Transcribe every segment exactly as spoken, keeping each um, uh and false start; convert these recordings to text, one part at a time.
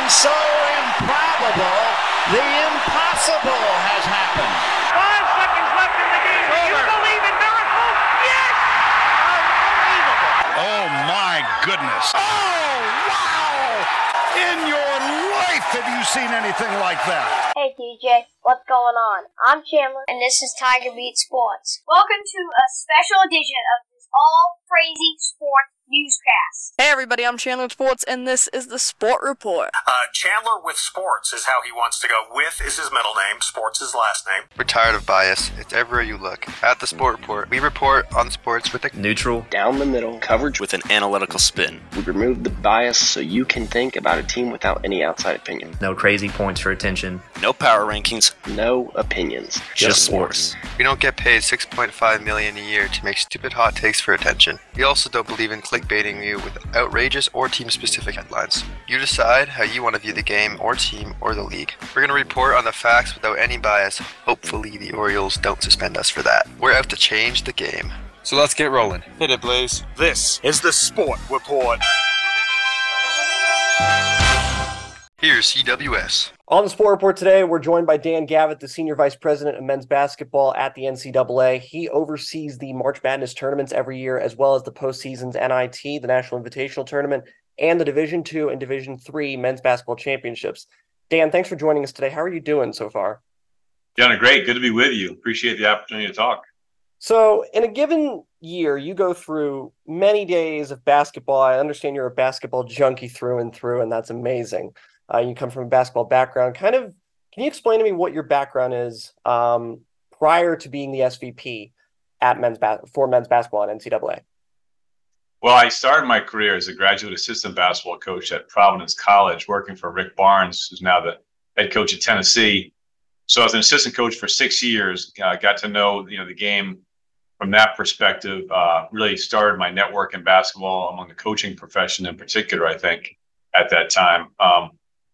Something so improbable, the impossible has happened. Five seconds left in the game. Do you believe in miracles? Yes! Unbelievable. Oh, my goodness. Oh, wow! In your life have you seen anything like that? Hey D J, what's going on? I'm Chandler, and this is Tiger Beat Sports. Welcome to a special edition of this all-crazy sports newscast. Hey everybody, I'm Chandler with Sports, and this is the Sport Report. Uh, Chandler with Sports is how he wants to go. With is his middle name, Sports is last name. We're tired of bias. It's everywhere you look. At the Sport Report, we report on sports with a neutral, down the middle coverage with an analytical spin. We remove the bias so you can think about a team without any outside opinion. No crazy points for attention. No power rankings. No opinions. Just, just sports. We don't get paid six point five million dollars a year to make stupid hot takes for attention. We also don't believe in clickbaiting you with outrageous or team-specific headlines. You decide how you want to view the game or team or the league. We're going to report on the facts without any bias. Hopefully the Orioles don't suspend us for that. We're out to change the game. So let's get rolling. Hit it, Blaze. This is the Sport Report. Here's C W S. On the Sport Report today, we're joined by Dan Gavitt, the Senior Vice President of Men's Basketball at the N C double A. He oversees the March Madness tournaments every year, as well as the postseason's N I T, the National Invitational Tournament, and the Division two and Division three Men's Basketball Championships. Dan, thanks for joining us today. How are you doing so far? Doing great. Good to be with you. Appreciate the opportunity to talk. So in a given year, you go through many days of basketball. I understand you're a basketball junkie through and through, and that's amazing. Uh, you come from a basketball background. Kind of, can you explain to me what your background is um, prior to being the S V P at men's bas- for men's basketball at N C double A? Well, I started my career as a graduate assistant basketball coach at Providence College, working for Rick Barnes, who's now the head coach at Tennessee. So I was an assistant coach for six years. Uh, got to know you know the game from that perspective. Uh, really started my network in basketball among the coaching profession in particular, I think, at that time. Um,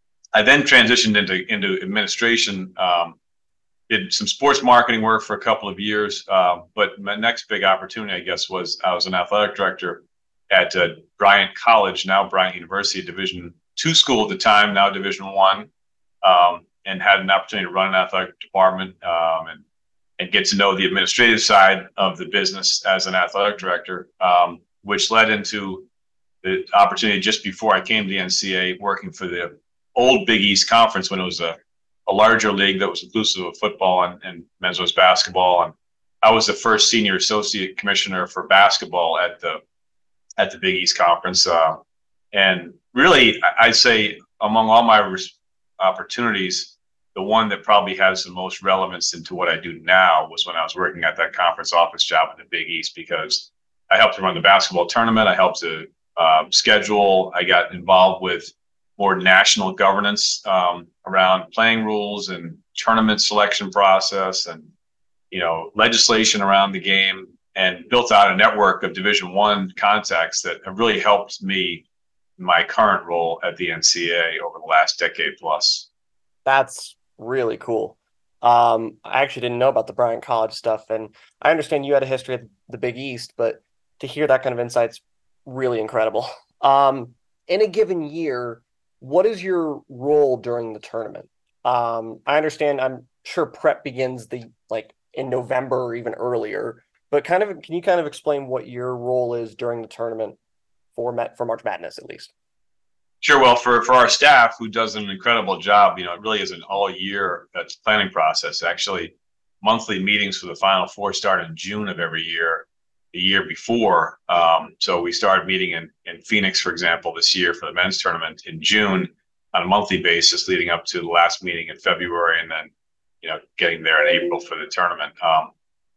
I then transitioned into into administration, um, did some sports marketing work for a couple of years. Uh, but my next big opportunity, I guess, was I was an athletic director at uh, Bryant College, now Bryant University, Division two school at the time, now Division one, um, and had an opportunity to run an athletic department um, and and get to know the administrative side of the business as an athletic director, um, which led into the opportunity just before I came to the N C A A, working for the old Big East Conference when it was a, a larger league that was inclusive of football and, and men's basketball. And I was the first senior associate commissioner for basketball at the at the Big East Conference. Uh, and really, I'd say among all my res- opportunities, the one that probably has the most relevance into what I do now was when I was working at that conference office job at the Big East, because I helped to run the basketball tournament. I helped to uh, schedule. I got involved with more national governance um, around playing rules and tournament selection process and, you know, legislation around the game, and built out a network of Division One contacts that have really helped me in my current role at the N C A A over the last decade plus. That's really cool. Um, I actually didn't know about the Bryant College stuff, and I understand you had a history at the Big East, but to hear that kind of insight's really incredible. Um, in a given year, what is your role during the tournament? Um, I understand, I'm sure prep begins the like in November or even earlier, but kind of can you kind of explain what your role is during the tournament for Met, for March Madness at least? Sure. Well, for, for our staff, who does an incredible job, you know, it really is an all year that's planning process. Actually, monthly meetings for the Final Four start in June of every year. The year before. Um, so we started meeting in, in Phoenix, for example, this year for the men's tournament in June on a monthly basis, leading up to the last meeting in February, and then, you know, getting there in April for the tournament. Um,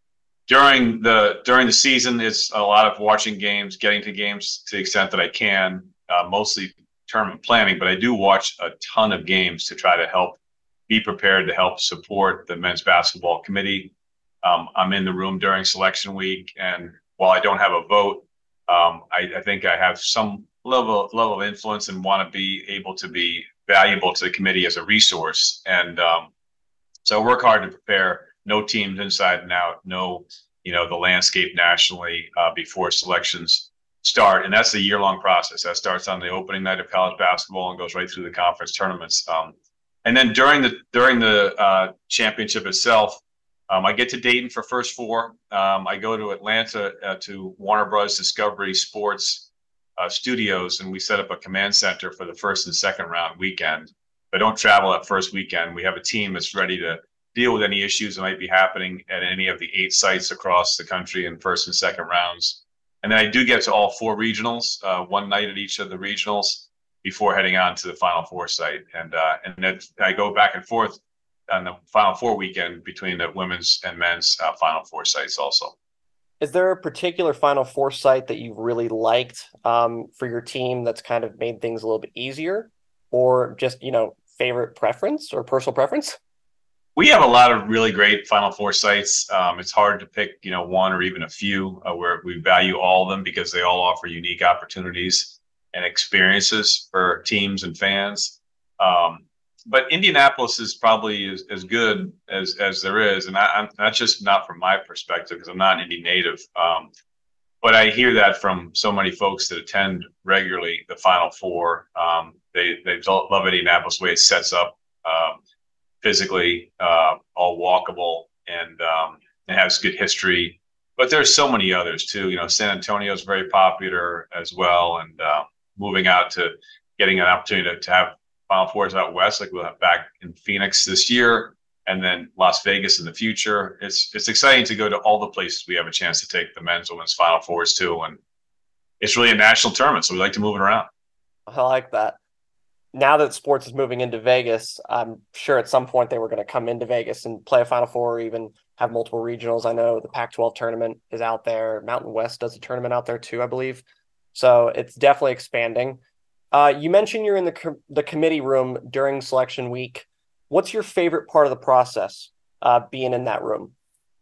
during the during the season, it's a lot of watching games, getting to games to the extent that I can, uh, mostly tournament planning, but I do watch a ton of games to try to help be prepared to help support the men's basketball committee. Um, I'm in the room during selection week, and while I don't have a vote, um, I, I think I have some level level of influence and want to be able to be valuable to the committee as a resource. And um, so I work hard to prepare. No teams inside and out. Know you know the landscape nationally uh, before selections start, and that's a year-long process. That starts on the opening night of college basketball and goes right through the conference tournaments. Um, and then during the during the uh, championship itself, um, I get to Dayton for first four. Um, I go to Atlanta uh, to Warner Bros. Discovery Sports uh, Studios, and we set up a command center for the first and second round weekend. But don't travel that first weekend. We have a team that's ready to deal with any issues that might be happening at any of the eight sites across the country in first and second rounds. And then I do get to all four regionals, uh, one night at each of the regionals before heading on to the Final Four site. And uh, and then I go back and forth on the Final Four weekend between the women's and men's uh, Final Four sites also. Is there a particular Final Four site that you've really liked um, for your team that's kind of made things a little bit easier, or just, you know, favorite preference or personal preference? We have a lot of really great Final Four sites. Um, it's hard to pick, you know, one or even a few uh, where we value all of them because they all offer unique opportunities and experiences for teams and fans. Um, but Indianapolis is probably as, as good as as there is, and I, I'm not just not from my perspective because I'm not an Indy native, um, but I hear that from so many folks that attend regularly the Final Four. Um, they they love Indianapolis the way it sets up. Um, physically, uh, all walkable, and um, it has good history. But there's so many others too. You know, San Antonio is very popular as well, and uh, moving out to getting an opportunity to, to have Final Fours out west, like we'll have back in Phoenix this year, and then Las Vegas in the future. It's it's exciting to go to all the places we have a chance to take the men's, women's Final Fours too, and it's really a national tournament, so we like to move it around. I like that. Now that sports is moving into Vegas, I'm sure at some point they were going to come into Vegas and play a Final Four or even have multiple regionals. I know the Pac twelve tournament is out there. Mountain West does a tournament out there too, I believe. So it's definitely expanding. Uh, you mentioned you're in the co- the committee room during selection week. What's your favorite part of the process, uh, being in that room?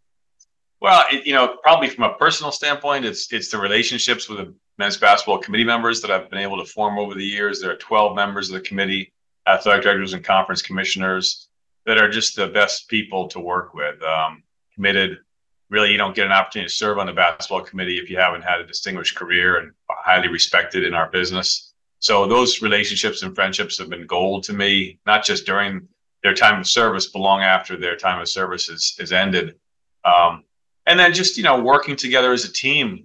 Well, it, you know, probably from a personal standpoint, it's it's the relationships with the men's basketball committee members that I've been able to form over the years. There are twelve members of the committee, athletic directors and conference commissioners that are just the best people to work with. Um, committed, really, you don't get an opportunity to serve on the basketball committee if you haven't had a distinguished career and highly respected in our business. So those relationships and friendships have been gold to me, not just during their time of service, but long after their time of service is, is ended. Um, and then just, you know, working together as a team,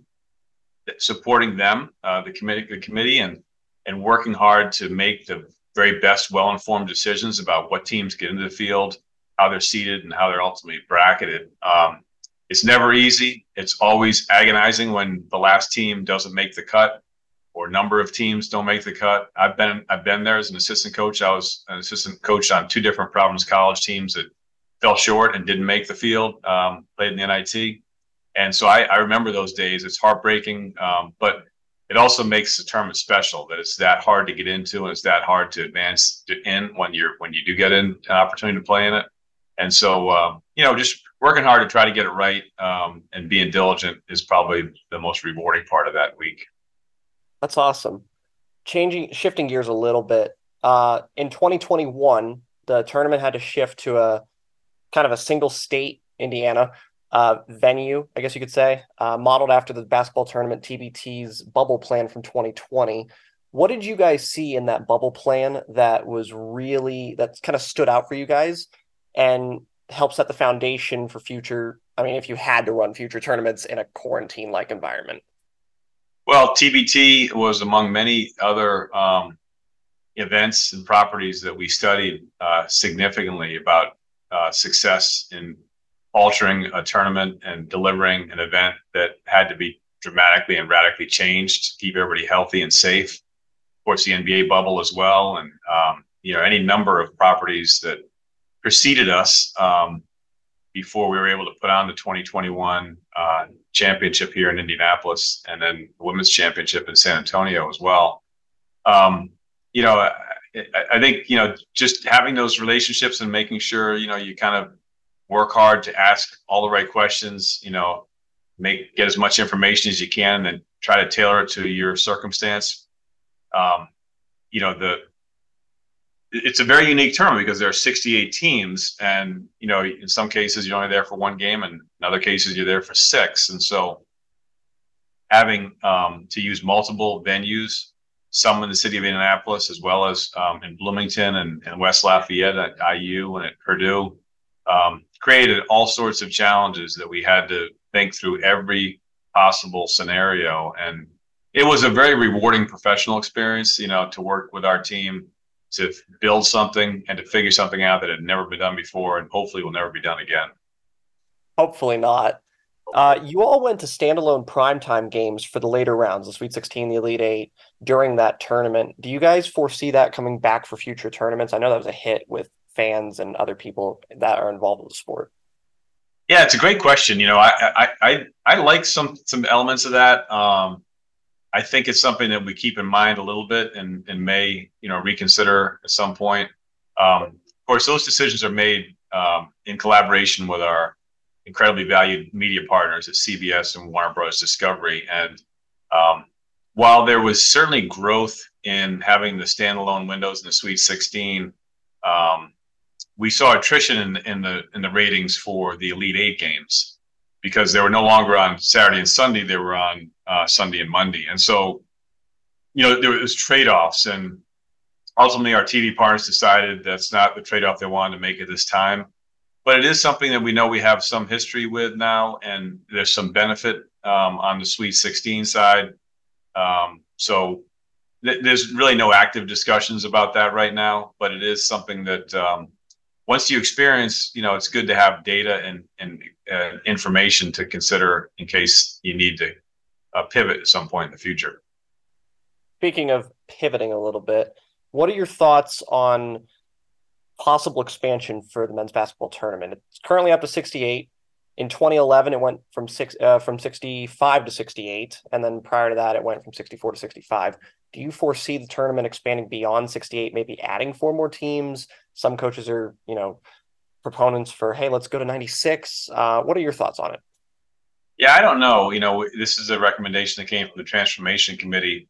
supporting them, uh, the committee, the committee, and and working hard to make the very best, well-informed decisions about what teams get into the field, how they're seated, and how they're ultimately bracketed. Um, it's never easy. It's always agonizing when the last team doesn't make the cut, or a number of teams don't make the cut. I've been I've been there as an assistant coach. I was an assistant coach on two different Providence College teams that fell short and didn't make the field. Um, played in the N I T. And so I, I remember those days. It's heartbreaking, um, but it also makes the tournament special, that it's that hard to get into and it's that hard to advance in when you're when you do get in an opportunity to play in it. And so, um, you know, just working hard to try to get it right um, and being diligent is probably the most rewarding part of that week. That's awesome. Changing, shifting gears a little bit. Uh, in twenty twenty-one, the tournament had to shift to a kind of a single state, Indiana, Uh, venue, I guess you could say, uh, modeled after the basketball tournament T B T's bubble plan from twenty twenty. What did you guys see in that bubble plan that was really, that kind of stood out for you guys and helped set the foundation for future, I mean, if you had to run future tournaments in a quarantine-like environment? Well, T B T was among many other um, events and properties that we studied uh, significantly about uh, success in altering a tournament and delivering an event that had to be dramatically and radically changed to keep everybody healthy and safe. Of course, the N B A bubble as well, and um, you know, any number of properties that preceded us um, before we were able to put on the twenty twenty-one uh, championship here in Indianapolis, and then the women's championship in San Antonio as well. Um, you know, I, I think you know, just having those relationships and making sure you know you kind of work hard to ask all the right questions, you know, make, get as much information as you can and try to tailor it to your circumstance. Um, you know, the, it's a very unique tournament because there are sixty-eight teams and, you know, in some cases you're only there for one game and in other cases you're there for six. And so having um, to use multiple venues, some in the city of Indianapolis, as well as um, in Bloomington and, and West Lafayette at I U and at Purdue, um, created all sorts of challenges that we had to think through every possible scenario. And it was a very rewarding professional experience, you know, to work with our team to build something and to figure something out that had never been done before and hopefully will never be done again. Hopefully not. Uh, you all went to standalone primetime games for the later rounds, the Sweet sixteen, the Elite Eight, during that tournament. Do you guys foresee that coming back for future tournaments? I know that was a hit with fans and other people that are involved in the sport. Yeah, it's a great question. You know, I I I, I like some some elements of that. Um, I think it's something that we keep in mind a little bit and, and may, you know, reconsider at some point. Um, of course, those decisions are made um, in collaboration with our incredibly valued media partners at C B S and Warner Bros. Discovery. And um, while there was certainly growth in having the standalone windows in the Sweet sixteen, um, we saw attrition in, in the in the ratings for the Elite Eight games because they were no longer on Saturday and Sunday; they were on uh, Sunday and Monday. And so, you know, there was trade-offs, and ultimately our T V partners decided that's not the trade-off they wanted to make at this time. But it is something that we know we have some history with now, and there's some benefit um, on the Sweet sixteen side. Um, so th- there's really no active discussions about that right now, but it is something that um, once you experience, you know, it's good to have data and, and uh, information to consider in case you need to uh, pivot at some point in the future. Speaking of pivoting a little bit, what are your thoughts on possible expansion for the men's basketball tournament? It's currently up to sixty-eight. In twenty eleven, it went from six uh, from sixty-five to sixty-eight, and then prior to that, it went from sixty-four to sixty-five. Do you foresee the tournament expanding beyond sixty-eight, maybe adding four more teams? Some coaches are, you know, proponents for, hey, let's go to ninety-six. Uh, what are your thoughts on it? Yeah, I don't know. You know, this is a recommendation that came from the Transformation Committee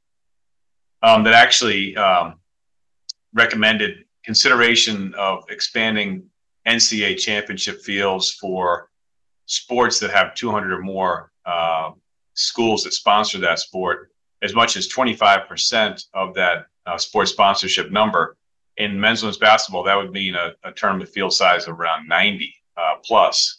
um, that actually um, recommended consideration of expanding N C double A championship fields for sports that have two hundred or more uh, schools that sponsor that sport, as much as twenty-five percent of that uh, sports sponsorship number. In men's and women's basketball, that would mean a, a tournament field size of around ninety uh, plus.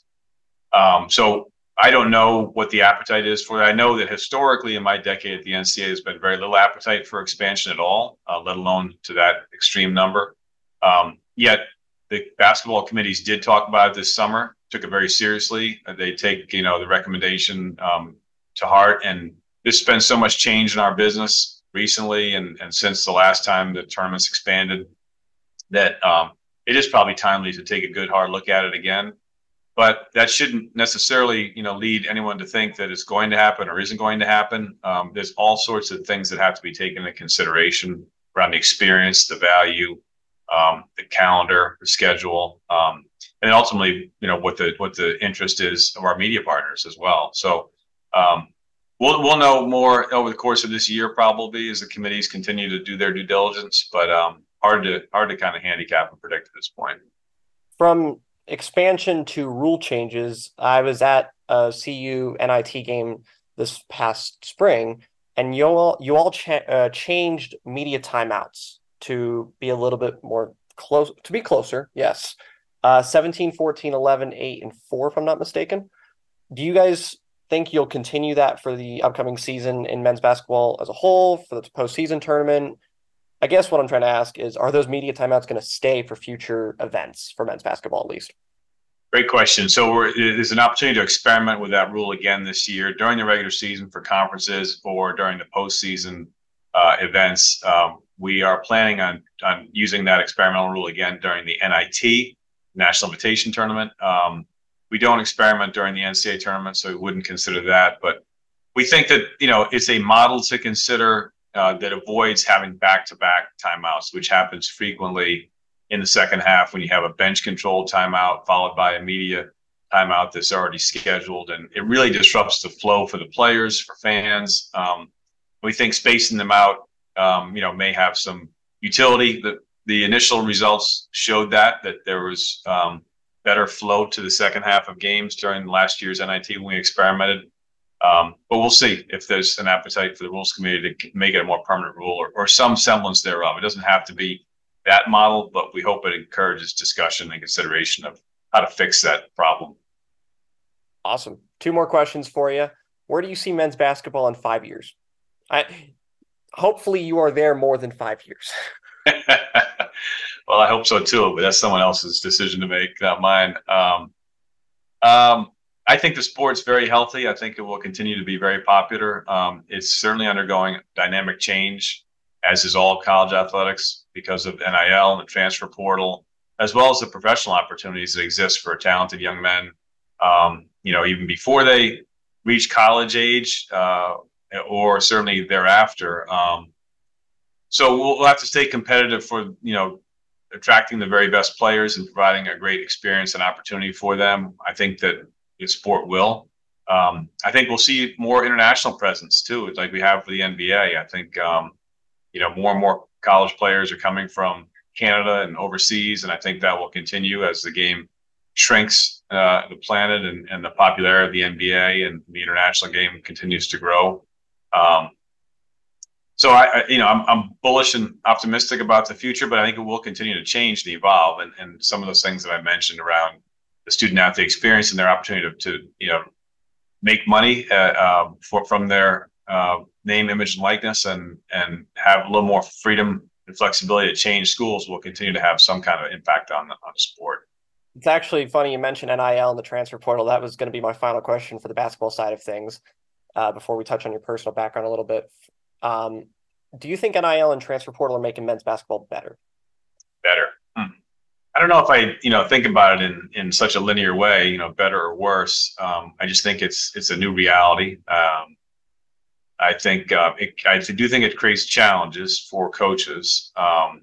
Um, so I don't know what the appetite is for that. I know that historically in my decade at the N C double A, there's been very little appetite for expansion at all, uh, let alone to that extreme number. Um, yet the basketball committees did talk about it this summer, took it very seriously. They take, you know, the recommendation um, to heart. And there's been so much change in our business recently and, and since the last time the tournament's expanded that um, it is probably timely to take a good hard look at it again. But that shouldn't necessarily, you know, lead anyone to think that it's going to happen or isn't going to happen. Um, there's all sorts of things that have to be taken into consideration around the experience, the value, um, the calendar, the schedule, um, and ultimately, you know, what the what the interest is of our media partners as well. So um, we'll we'll know more over the course of this year, probably, as the committees continue to do their due diligence. But um, hard to hard to kind of handicap and predict at this point. From expansion to rule changes, I was at a C U N I T game this past spring, and you all you all cha- uh, changed media timeouts to be a little bit more close, to be closer. Yes. Uh, seventeen, fourteen, eleven, eight, and four, if I'm not mistaken. Do you guys think you'll continue that for the upcoming season in men's basketball as a whole, for the postseason tournament? I guess what I'm trying to ask is, are those media timeouts going to stay for future events for men's basketball at least? Great question. So we're, there's an opportunity to experiment with that rule again this year during the regular season for conferences or during the postseason uh, events. Um, we are planning on, on using that experimental rule again during the N I T, National Invitation Tournament. Um, we don't experiment during the N C double A tournament, so we wouldn't consider that. But we think that, you know, it's a model to consider uh, that avoids having back-to-back timeouts, which happens frequently in the second half when you have a bench-controlled timeout followed by a media timeout that's already scheduled. And it really disrupts the flow for the players, for fans. Um, we think spacing them out, um, you know, may have some utility. The, the initial results showed that, that there was um, better flow to the second half of games during last year's N I T when we experimented. Um, but we'll see if there's an appetite for the rules committee to make it a more permanent rule or, or some semblance thereof. It doesn't have to be that model, but we hope it encourages discussion and consideration of how to fix that problem. Awesome. Two more questions for you. Where do you see men's basketball in five years? I hopefully you are there more than five years. Well, I hope so too, but that's someone else's decision to make, not mine. Um, um, I think the sport's very healthy. I think it will continue to be very popular. Um, it's certainly undergoing dynamic change, as is all college athletics, because of N I L and the transfer portal, as well as the professional opportunities that exist for talented young men, um, you know, even before they reach college age uh, or certainly thereafter. Um, so we'll, we'll have to stay competitive for, you know, attracting the very best players and providing a great experience and opportunity for them. I think that the sport will. Um, I think we'll see more international presence too, like we have for the N B A. I think, um, you know, more and more college players are coming from Canada and overseas, and I think that will continue as the game shrinks uh, the planet and, and the popularity of the N B A and the international game continues to grow. Um, so I, I, you know, I'm, I'm bullish and optimistic about the future, but I think it will continue to change and evolve. And, and some of those things that I mentioned around the student athlete experience and their opportunity to, to you know, make money uh, uh, for, from their uh, name, image, and likeness, and and have a little more freedom and flexibility to change schools will continue to have some kind of impact on the, on the sport. It's actually funny you mentioned N I L and the transfer portal. That was going to be my final question for the basketball side of things uh, before we touch on your personal background a little bit. Um, do you think N I L and transfer portal are making men's basketball better? Better. Hmm. I don't know if I, you know, think about it in, in such a linear way, you know, better or worse. Um, I just think it's it's a new reality. Um, I think uh, it, I do think it creates challenges for coaches um,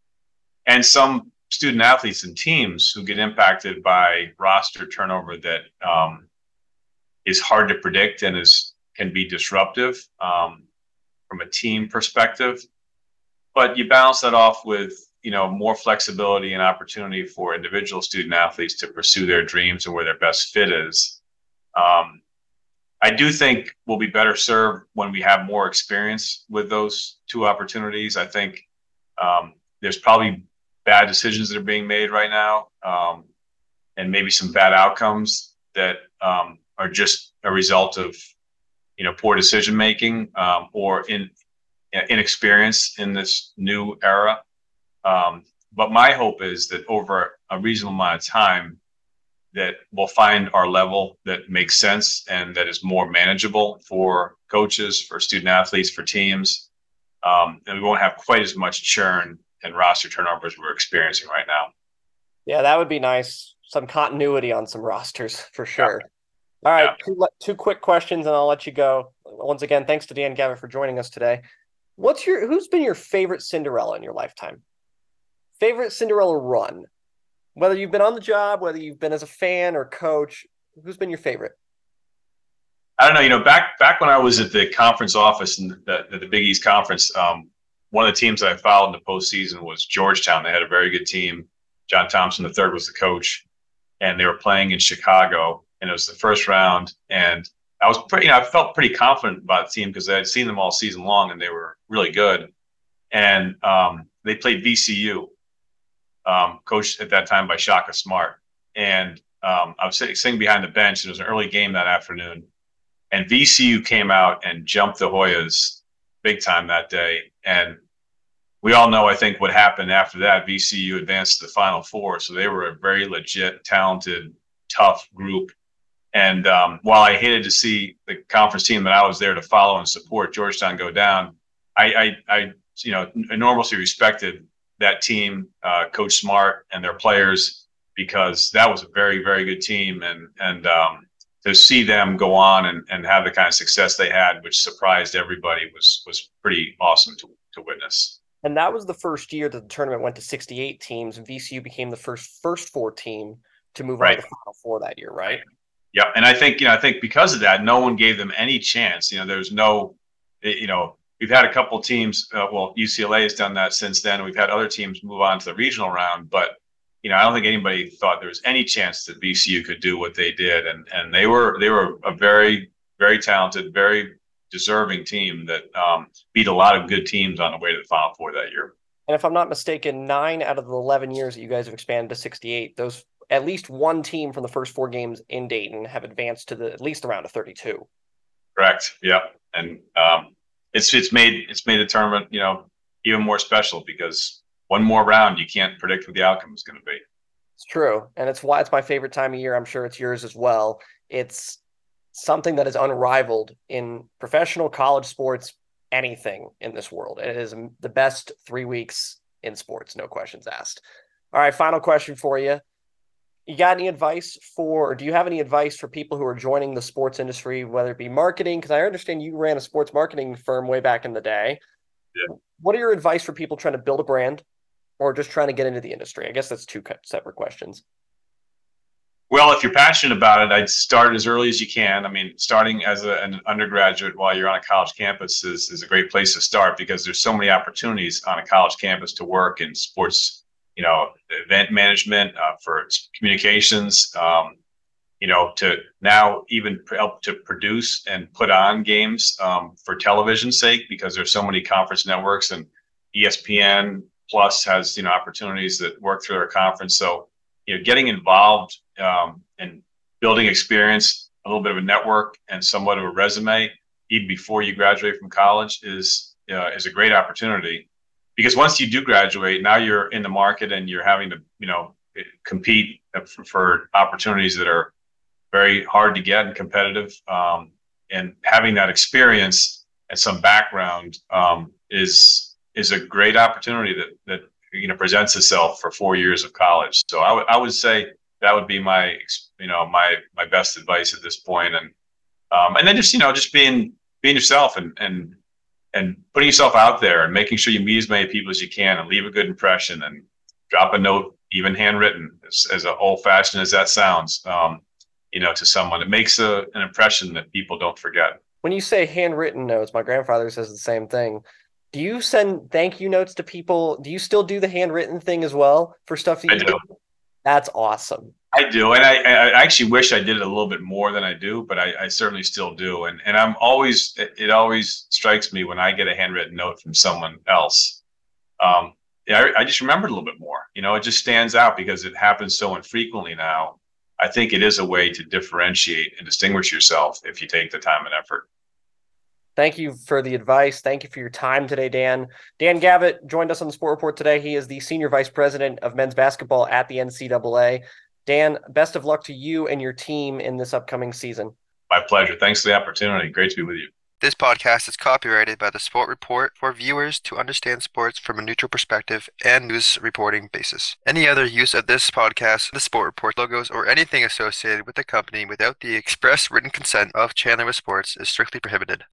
and some student athletes and teams who get impacted by roster turnover that um, is hard to predict and is can be disruptive um, from a team perspective. But you balance that off with, you know, more flexibility and opportunity for individual student athletes to pursue their dreams and where their best fit is. Um, I do think we'll be better served when we have more experience with those two opportunities. I think um, there's probably bad decisions that are being made right now, um, and maybe some bad outcomes that um, are just a result of, you know, poor decision making um, or in inexperience in this new era. Um, but my hope is that over a reasonable amount of time, that we'll find our level that makes sense and that is more manageable for coaches, for student athletes, for teams, um, and we won't have quite as much churn and roster turnover as we're experiencing right now. Yeah, that would be nice. Some continuity on some rosters for sure. Yeah. All right, yeah. two, two quick questions, and I'll let you go. Once again, thanks to Dan Gavin for joining us today. What's your who's been your favorite Cinderella in your lifetime? Favorite Cinderella run? Whether you've been on the job, whether you've been as a fan or coach, who's been your favorite? I don't know. You know, back back when I was at the conference office in the, the, the Big East Conference, um, one of the teams that I followed in the postseason was Georgetown. They had a very good team. John Thompson the third was the coach, and they were playing in Chicago, and it was the first round. And I was pretty, you know, I felt pretty confident about the team because I had seen them all season long, and they were really good. And um, they played V C U. Um, coached at that time by Shaka Smart. And um, I was sitting, sitting behind the bench. It was an early game that afternoon. And V C U came out and jumped the Hoyas big time that day. And we all know, I think, what happened after that. V C U advanced to the Final Four. So they were a very legit, talented, tough group. And um, while I hated to see the conference team that I was there to follow and support, Georgetown, go down, I, I, I you know, enormously respected that team, uh, Coach Smart and their players, because that was a very, very good team. And and um, to see them go on and, and have the kind of success they had, which surprised everybody, was was pretty awesome to, to witness. And that was the first year that the tournament went to sixty-eight teams, and V C U became the first first four team to move right on to the Final Four that year, right? Yeah, and I think, you know, I think because of that, no one gave them any chance. You know, there's no, you know, we've had a couple of teams, uh, well, U C L A has done that since then. And we've had other teams move on to the regional round. But, you know, I don't think anybody thought there was any chance that V C U could do what they did. And and they were they were a very very talented, very deserving team that um, beat a lot of good teams on the way to the Final Four that year. And if I'm not mistaken, nine out of the eleven years that you guys have expanded to sixty-eight, those at least one team from the first four games in Dayton have advanced to the at least the round of thirty-two. Correct. Yeah, and um, it's it's made it's made the tournament, you know, even more special because one more round you can't predict what the outcome is going to be. It's true, and it's why it's my favorite time of year. I'm sure it's yours as well. It's something that is unrivaled in professional college sports, anything in this world. It is the best three weeks in sports, no questions asked. All right, final question for you. You got any advice for, or do you have any advice for people who are joining the sports industry, whether it be marketing? Because I understand you ran a sports marketing firm way back in the day. Yeah. What are your advice for people trying to build a brand or just trying to get into the industry? I guess that's two separate questions. Well, if you're passionate about it, I'd start as early as you can. I mean, starting as a, an undergraduate while you're on a college campus is, is a great place to start because there's so many opportunities on a college campus to work in sports, you know, event management, uh, for communications, um, you know, to now even help to produce and put on games um, for television's sake because there's so many conference networks, and E S P N Plus has, you know, opportunities that work through their conference. So, you know, getting involved um, and building experience, a little bit of a network and somewhat of a resume, even before you graduate from college, is uh, is a great opportunity. Because once you do graduate, now you're in the market and you're having to, you know, compete for, for opportunities that are very hard to get and competitive. Um, and having that experience and some background um, is is a great opportunity that that you know presents itself for four years of college. So I would I would say that would be my you know my my best advice at this point. And um, and then just you know just being being yourself and and and putting yourself out there and making sure you meet as many people as you can and leave a good impression and drop a note, even handwritten, as, as old fashioned as that sounds, um, you know, to someone. It makes a, an impression that people don't forget. When you say handwritten notes, my grandfather says the same thing. Do you send thank you notes to people? Do you still do the handwritten thing as well for stuff that you I do. do? That's awesome. I do, and I, I actually wish I did it a little bit more than I do, but I, I certainly still do. And and I'm always, it, it always strikes me when I get a handwritten note from someone else. Um, yeah, I, I just remember it a little bit more. You know, it just stands out because it happens so infrequently now. I think it is a way to differentiate and distinguish yourself if you take the time and effort. Thank you for the advice. Thank you for your time today, Dan. Dan Gavitt joined us on the Sport Report today. He is the Senior Vice President of Men's Basketball at the N C double A. Dan, best of luck to you and your team in this upcoming season. My pleasure. Thanks for the opportunity. Great to be with you. This podcast is copyrighted by the Sport Report for viewers to understand sports from a neutral perspective and news reporting basis. Any other use of this podcast, the Sport Report logos, or anything associated with the company without the express written consent of Chandler with Sports is strictly prohibited.